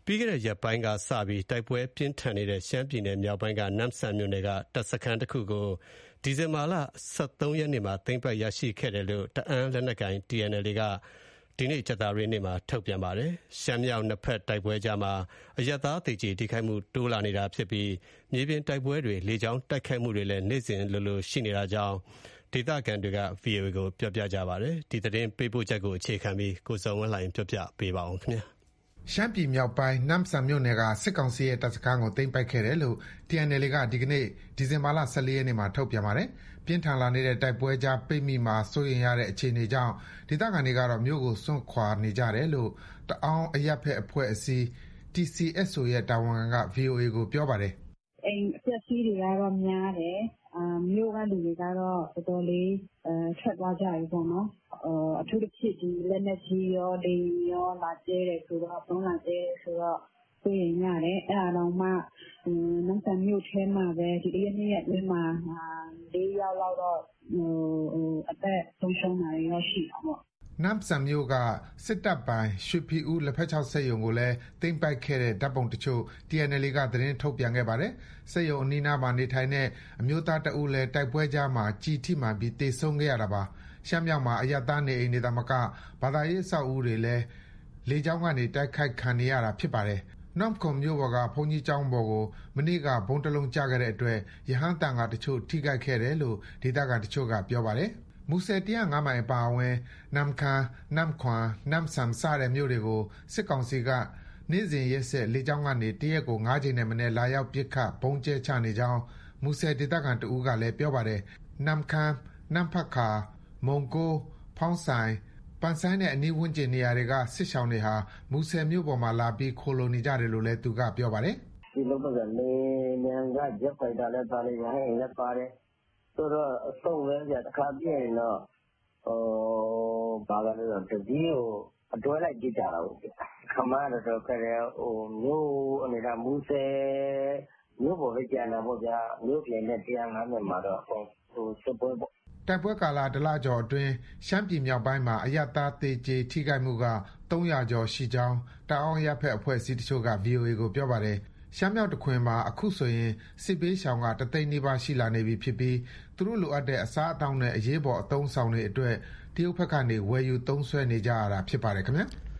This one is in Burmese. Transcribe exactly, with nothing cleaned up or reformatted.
ပြီးခဲ့တဲ့ရက်ပိုင်းကစပြီးတိုက်ပွဲပြင်းထန်နေတဲ့ရှမ်းပြည်နယ်မြောက်ပိုင်းကနမ့်ဆန်မြို့နယ်ကတပ်စခန်းတစ်ခုကိုဒီဇင်ဘာလ၁၃ရက်နေ့မှာသိမ်းပိုက်ရရှိခဲ့တယ်လို့တအန်းလက်နက်ကိုင် T N L A ကဒီနေ့ကြာသပတေးနေ့မှာထုတ်ပြန်ပါတယ်။ရှမ်းမြောက်နှစ်ဖက်တိုက်ပွဲကြားမှာအရပ်သားသေကြေထိခိုက်မှုတိုးလာနေတာဖြစ်ပြီးမြေပြင်တိုက်ပွဲတွေလေကြောင်းတိုက်ခိုက်မှုတွေလည်းနေ့စဉ်လိုလိုရှိနေတာကြောင့်ဒေသခံတွေက ဗွီအိုအေ ကိုပြောပြကြပါတယ်။ဒီသတင်းပေးပို့ချက်ကိုအခြေခံပြီးကိုဇော်ဝင်းလှိုင်ပြောပြပေးပါဦးခင်ဗျာ။ရှမ်းပြည်မြောက်ပိုင်းနမ့်ဆန်မြို့နယ်ကစစ်ကောင်စီရဲ့တပ်စခန်းကိုသိမ်းပိုက်ခဲ့တယ်လို့ T N L A ကဒီကနေ့ဒီဇင်ဘာလ၁၄ရက်နေ့မှာထုတ်ပြန်ပါတယ်။ပြင်းထန်လာနေတဲ့တိုက်ပွဲကြားပိတ်မိမှာစိုးရိမ်ရတဲ့အခြေအနေကြောင့်ဒေသခံတွေကတော့မြို့ကိုစွန့်ခွာနေကြတယ်လို့တအောင်းအရပ်ဖက်အဖွဲ့အစည်း T C S O ရဲ့တာဝန်ခံက ဗွီအိုအေ ကိုပြောပါတယ်။အိမ်အပျက်စီးတွေကတော့များတယ်။အာမြို့ကလူတွေကတော့တော်တော်လေးအဲထွက်သွားကြပြီပေါ့နော်။အထူးသဖြင့်ဒီလက်နက်ကြီးရောလေရောလာကျဲတယ်ဆိုတော့သုံးလာကျဲဆိုတော့တွေ့ရင်ရတယ်အဲ့ဒါတော့မှနန်းဆန်မြို့ထဲမှာပဲဒီရက်နေ့ရက်အတွင်းမှာလေးယောက်လောက်တော့ဟိုဟိုအသက်ဆုံးရှုံးတာရောရှိတာပေါ့နမ်ဆန်မြို့ကစစ်တပ်ပိုင်ရွှေဖီဦးလက်ဖက်ချောက်စက်ရုံကိုလည်းသိမ်းပိုက်ခဲ့တဲ့ဓာတ်ပုံတချို့ T N L A ကသတင်းထုတ်ပြန်ခဲ့ပါတယ်။စက်ရုံအနီးနားမှာနေထိုင်တဲ့အမျိုးသားတဦးလည်းတိုက်ပွဲကြားမှာကြီးထိမှန်ပြီးတေဆုံးခဲ့ရတာပါ။ရှမ်းမြောက်မှာအရပ်သားနေအိမ်တွေသာမကဘာသာရေးအဆောက်အဦတွေလည်းလေကြောင်းကနေတိုက်ခိုက်ခံနေရတာဖြစ်ပါတယ်။နမ်ခွန်မြို့ပေါ်ကဘုန်းကြီးကျောင်းပေါ်ကိုမနေ့ကဘုံတလုံးကျခဲ့တဲ့အတွက်ရဟန်းတန်ဃာတချို့ထိခိုက်ခဲ့တယ်လို့ဒေသခံတချို့ကပြောပါတယ်။မူဆယ်၁၀၅မိုင်အပါအဝင်နမ်ခမ်း၊နမ်ခွမ်၊နမ်ဆန်စတဲ့မြို့တွေကိုစစ်ကောင်စီကနေ့စဉ်ရက်ဆက်လေကြောင်းကနေတရက်ကို၅ကြိမ်နဲ့မနည်းလာရောက်ပစ်ခတ်ပုံကျဲချနေကြောင်းမူဆယ်ဒေသခံတဦးကလည်းပြောပါတယ်။နမ်ခမ်း၊နမ်ဖတ်ခါ၊မုံကိုး၊ဖောင်းဆိုင်ပန်ဆိုင်းနဲ့အနီးဝန်းကျင်နေရာတွေကစစ်ရှောင်းတွေဟာမူဆယ်မြို့ပေါ်မှာလာပြီးခိုလုံနေကြတယ်လို့လည်းသူကပြောပါတယ်။ဒီလိုပဲလေမြန်ကဂျက်ဖိုက်တာလည်းပါလေရဟန်းလည်းပါတယ်ဆိုတော့အဆုံးပဲကြာတစ်ခါပြည့်ရင်တော့ဟိုဘာလဲတော့တကြီးကိုအတွဲလိုက်ကြည့်ကြတာဟုတ်ခမရတော့ခရဲဟိုမျိုးအနေနဲ့မူဆယ်မျိုးပေါ်ပဲကြာတာပေါ့ဗျာမျိုးပြင်နဲ့၁၀၅မြတ်မှာတော့ဟိုစစ်ပွဲပေါ့တိုက်ပွဲကာလဒလကျော်အတွင်းရှမ်းပြည်မြောက်ပိုင်းမှာအယက်သားတေကျေထိခိုက်မှုက၃၀၀ကျော်ရှိကြောင်းတအောင်းရပ်ဖက်အဖွဲ့အစည်းတချို့က ဗွီအိုအေ ကိုပြောပါတယ်။ရှမ်းမြောက်တခွင်မှာအခုဆိုရင်စစ်ပေးရှောင်ကတသိန်းနီးပါးရှိလာနေပြီဖြစ်ပြီးသူတို့လိုအပ်တဲ့အစားအသောက်နဲ့အရေးပေါ်အသုံးဆောင်တွေအတွက်တရုတ်ဘက်ကနေဝယ်ယူသုံးစွဲနေကြရတာဖြစ်ပါတယ်ခင်ဗျာ။